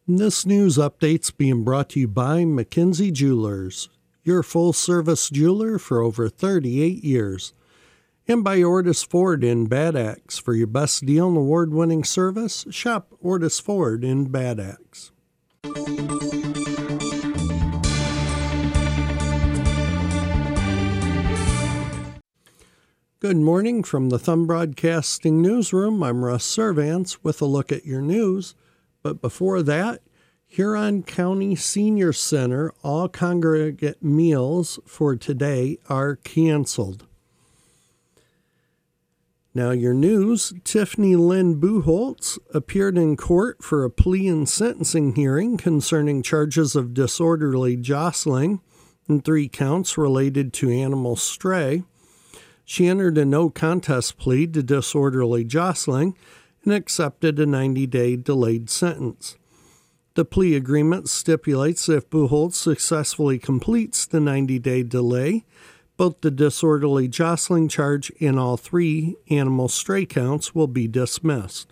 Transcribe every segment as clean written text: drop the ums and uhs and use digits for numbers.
This news update's being brought to you by McKinsey Jewelers, your full-service jeweler for over 38 years. And by Ortis Ford in Bad Axe. For your best deal and award-winning service, shop Ortis Ford in Bad Axe. Good morning from the Thumb Broadcasting Newsroom. I'm Russ Servance with a look at your news. But before that, Huron County Senior Center all congregate meals for today are canceled. Now your news, Tiffany Lynn Buchholz appeared in court for a plea and sentencing hearing concerning charges of disorderly jostling and 3 counts related to animal stray. She entered a no contest plea to disorderly jostling and accepted a 90-day delayed sentence. The plea agreement stipulates if Buchholz successfully completes the 90-day delay, both the disorderly jostling charge and all 3 animal stray counts will be dismissed.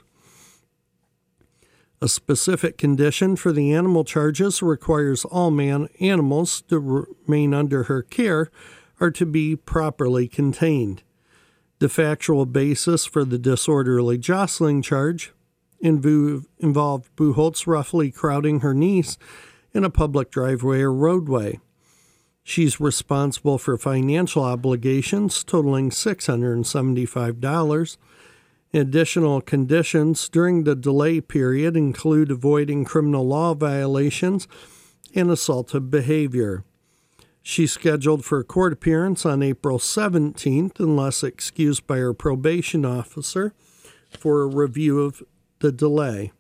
A specific condition for the animal charges requires all animals to remain under her care are to be properly contained. The factual basis for the disorderly jostling charge involved Buchholz roughly crowding her niece in a public driveway or roadway. She's responsible for financial obligations totaling $675. Additional conditions during the delay period include avoiding criminal law violations and assaultive behavior. She's scheduled for a court appearance on April 17th, unless excused by her probation officer, for a review of the delay.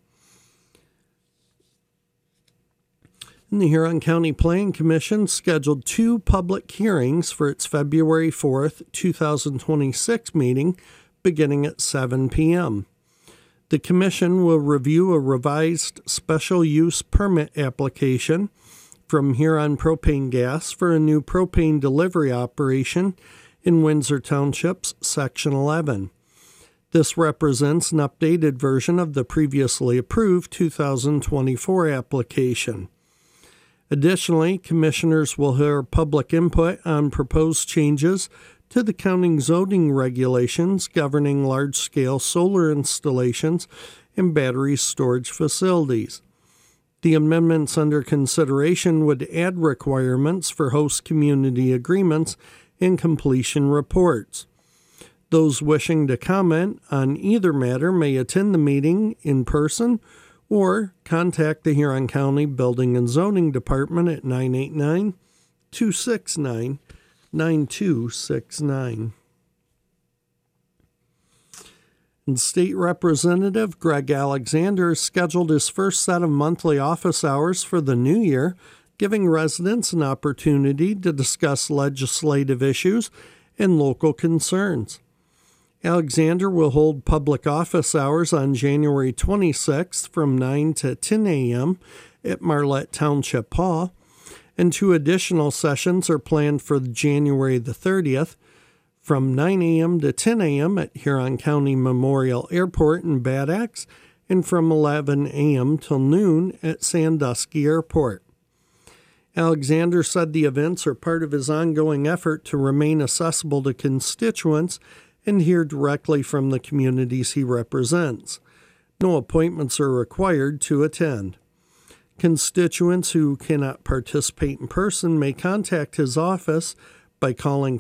And the Huron County Planning Commission scheduled 2 public hearings for its February 4th, 2026 meeting, beginning at 7 p.m. The Commission will review a revised special use permit application from Huron Propane Gas for a new propane delivery operation in Windsor Township's Section 11. This represents an updated version of the previously approved 2024 application. Additionally, commissioners will hear public input on proposed changes to the county zoning regulations governing large-scale solar installations and battery storage facilities. The amendments under consideration would add requirements for host community agreements and completion reports. Those wishing to comment on either matter may attend the meeting in person or contact the Huron County Building and Zoning Department at 989-269-9269. And State Representative Greg Alexander scheduled his first set of monthly office hours for the new year, giving residents an opportunity to discuss legislative issues and local concerns. Alexander will hold public office hours on January 26th from 9 to 10 a.m. at Marlette Township Hall, and 2 additional sessions are planned for January the 30th from 9 a.m. to 10 a.m. at Huron County Memorial Airport in Bad Axe, and from 11 a.m. till noon at Sandusky Airport. Alexander said the events are part of his ongoing effort to remain accessible to constituents and hear directly from the communities he represents. No appointments are required to attend. Constituents who cannot participate in person may contact his office by calling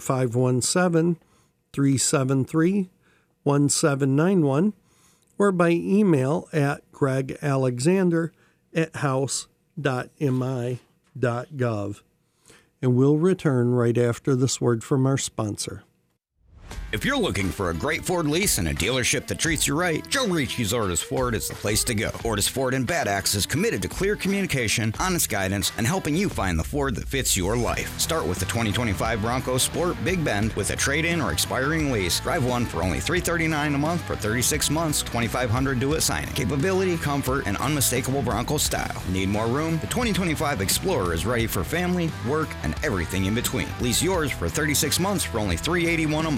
517-373-1791 or by email at gregalexander@house.mi.gov. And we'll return right after this word from our sponsor. If you're looking for a great Ford lease and a dealership that treats you right, Joe Ricci's Ortis Ford is the place to go. Ortis Ford in Bad Axe is committed to clear communication, honest guidance, and helping you find the Ford that fits your life. Start with the 2025 Bronco Sport Big Bend with a trade-in or expiring lease. Drive one for only $339 a month for 36 months, $2,500 due at signing. Capability, comfort, and unmistakable Bronco style. Need more room? The 2025 Explorer is ready for family, work, and everything in between. Lease yours for 36 months for only $381 a month with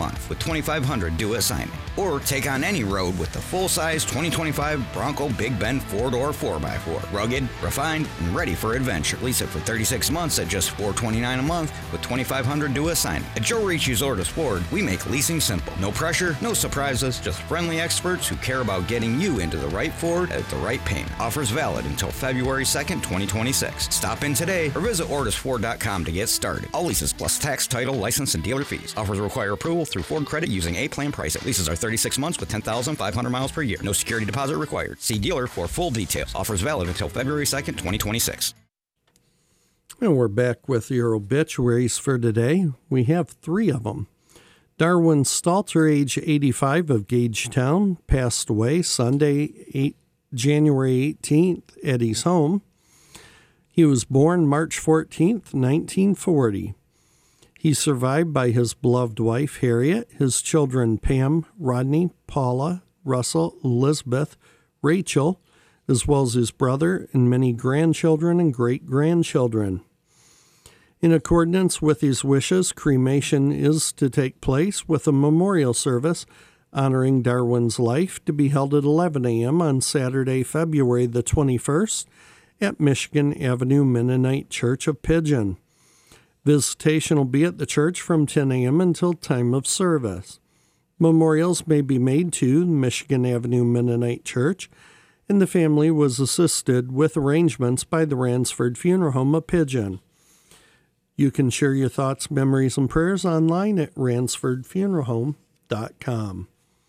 $2,500 due assignment. Or take on any road with the full-size 2025 Bronco Big Bend 4-door 4x4. Rugged, refined, and ready for adventure. Lease it for 36 months at just $429 a month with $2,500 due assignment. At Joe Ricci's Ortis Ford, we make leasing simple. No pressure, no surprises, just friendly experts who care about getting you into the right Ford at the right payment. Offers valid until February 2nd, 2026. Stop in today or visit ortisford.com to get started. All leases plus tax, title, license, and dealer fees. Offers require approval through Ford Credit using A-Plan pricing. Leases are 36 months with 10,500 miles per year. No security deposit required. See dealer for full details. Offers valid until February 2nd, 2026. And we're back with your obituaries for today. We have 3 of them. Darwin Stalter, age 85, of Gagetown, passed away Sunday, January 18th at his home. He was born March 14th, 1940. He's survived by his beloved wife, Harriet, his children, Pam, Rodney, Paula, Russell, Elizabeth, Rachel, as well as his brother and many grandchildren and great-grandchildren. In accordance with his wishes, cremation is to take place with a memorial service honoring Darwin's life to be held at 11 a.m. on Saturday, February the 21st at Michigan Avenue Mennonite Church of Pigeon. Visitation will be at the church from 10 a.m. until time of service. Memorials may be made to Michigan Avenue Mennonite Church, and the family was assisted with arrangements by the Ransford Funeral Home of Pigeon. You can share your thoughts, memories, and prayers online at ransfordfuneralhome.com.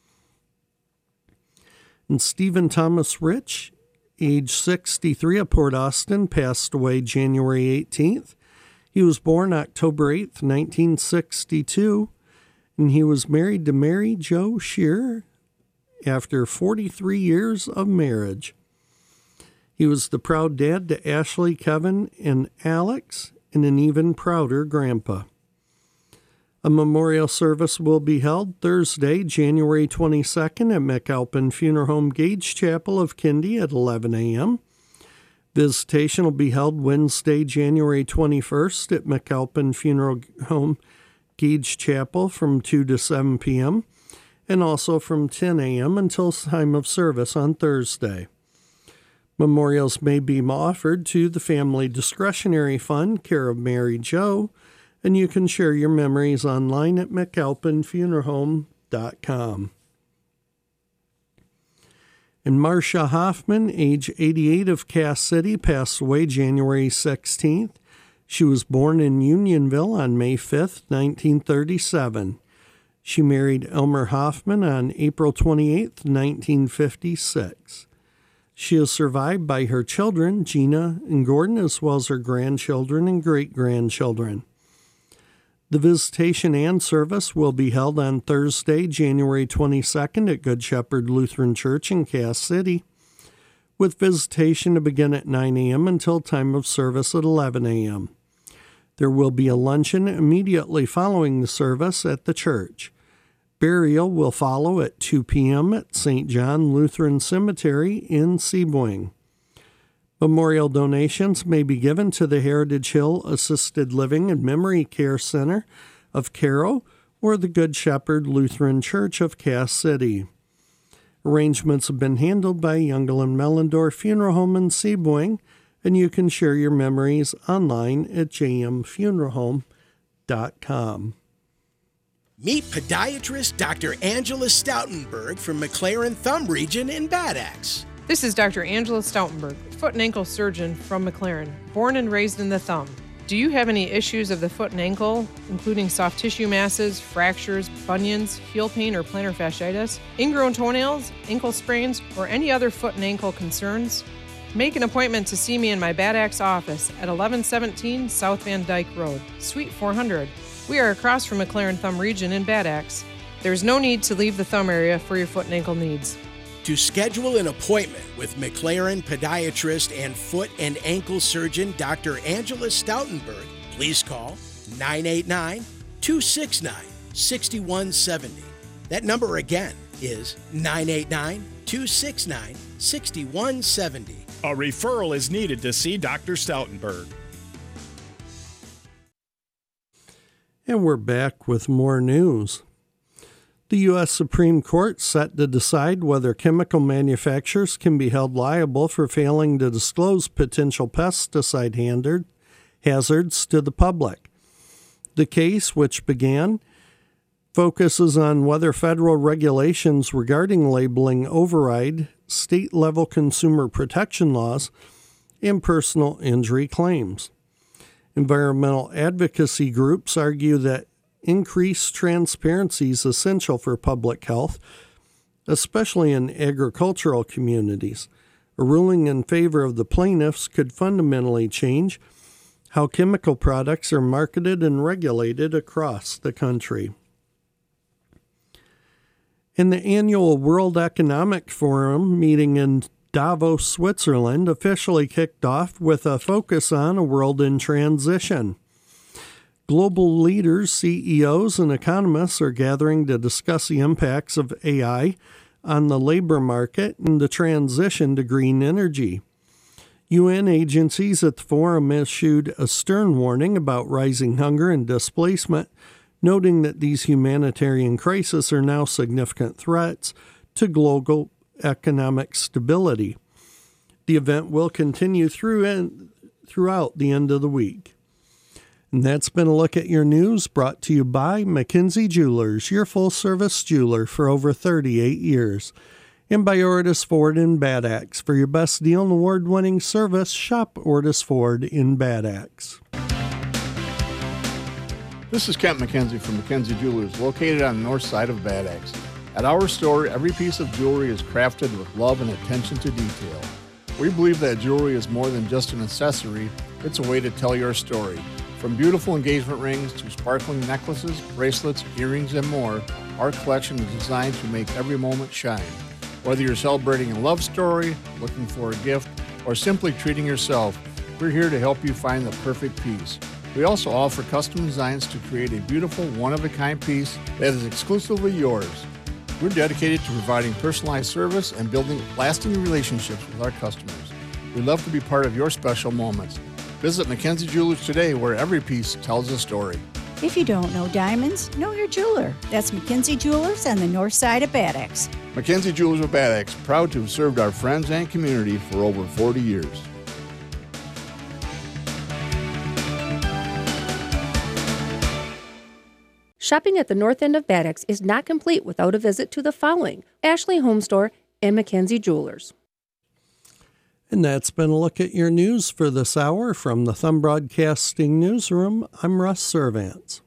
And Stephen Thomas Rich, age 63, of Port Austin, passed away January 18th. He was born October 8th, 1962, and he was married to Mary Jo Shearer after 43 years of marriage. He was the proud dad to Ashley, Kevin, and Alex, and an even prouder grandpa. A memorial service will be held Thursday, January 22nd at McAlpin Funeral Home Gage Chapel of Kindy at 11 a.m. Visitation will be held Wednesday, January 21st at McAlpin Funeral Home Gage Chapel from 2 to 7 p.m. and also from 10 a.m. until time of service on Thursday. Memorials may be offered to the Family Discretionary Fund, care of Mary Jo, and you can share your memories online at McAlpinfuneralhome.com. And Marcia Hoffman, age 88, of Cass City, passed away January 16th. She was born in Unionville on May 5th, 1937. She married Elmer Hoffman on April 28th, 1956. She is survived by her children, Gina and Gordon, as well as her grandchildren and great-grandchildren. The visitation and service will be held on Thursday, January 22nd at Good Shepherd Lutheran Church in Cass City, with visitation to begin at 9 a.m. until time of service at 11 a.m. There will be a luncheon immediately following the service at the church. Burial will follow at 2 p.m. at St. John Lutheran Cemetery in Sebring. Memorial donations may be given to the Heritage Hill Assisted Living and Memory Care Center of Carroll or the Good Shepherd Lutheran Church of Cass City. Arrangements have been handled by Youngel and Mellendorf Funeral Home in Sebring, and you can share your memories online at jmfuneralhome.com. Meet podiatrist Dr. Angela Stoutenberg from McLaren Thumb Region in Bad Axe. This is Dr. Angela Stoutenberg, foot and ankle surgeon from McLaren, born and raised in the thumb. Do you have any issues of the foot and ankle, including soft tissue masses, fractures, bunions, heel pain, or plantar fasciitis, ingrown toenails, ankle sprains, or any other foot and ankle concerns? Make an appointment to see me in my Bad Axe office at 1117 South Van Dyke Road, Suite 400. We are across from McLaren Thumb Region in Bad Axe. There's no need to leave the thumb area for your foot and ankle needs. To schedule an appointment with McLaren podiatrist and foot and ankle surgeon Dr. Angela Stoutenberg, please call 989-269-6170. That number again is 989-269-6170. A referral is needed to see Dr. Stoutenberg. And we're back with more news. The U.S. Supreme Court set to decide whether chemical manufacturers can be held liable for failing to disclose potential pesticide hazards to the public. The case, which began, focuses on whether federal regulations regarding labeling override state-level consumer protection laws and personal injury claims. Environmental advocacy groups argue that increased transparency is essential for public health, especially in agricultural communities. A ruling in favor of the plaintiffs could fundamentally change how chemical products are marketed and regulated across the country. And the annual World Economic Forum meeting in Davos, Switzerland, officially kicked off with a focus on a world in transition. Global leaders, CEOs, and economists are gathering to discuss the impacts of AI on the labor market and the transition to green energy. UN agencies at the forum issued a stern warning about rising hunger and displacement, noting that these humanitarian crises are now significant threats to global economic stability. The event will continue throughout the end of the week. And that's been a look at your news, brought to you by McKenzie Jewelers, your full-service jeweler for over 38 years. And by Ortis Ford in Bad Axe. For your best deal and award-winning service, shop Ortis Ford in Bad Axe. This is Kent McKenzie from McKenzie Jewelers, located on the north side of Bad Axe. At our store, every piece of jewelry is crafted with love and attention to detail. We believe that jewelry is more than just an accessory, it's a way to tell your story. From beautiful engagement rings to sparkling necklaces, bracelets, earrings, and more, our collection is designed to make every moment shine. Whether you're celebrating a love story, looking for a gift, or simply treating yourself, we're here to help you find the perfect piece. We also offer custom designs to create a beautiful, one-of-a-kind piece that is exclusively yours. We're dedicated to providing personalized service and building lasting relationships with our customers. We'd love to be part of your special moments. Visit McKenzie Jewelers today, where every piece tells a story. If you don't know diamonds, know your jeweler. That's McKenzie Jewelers on the north side of Bad Axe. McKenzie Jewelers of Bad Axe, proud to have served our friends and community for over 40 years. Shopping at the north end of Bad Axe is not complete without a visit to the following: Ashley Home Store and McKenzie Jewelers. And that's been a look at your news for this hour. From the Thumb Broadcasting Newsroom, I'm Russ Servants.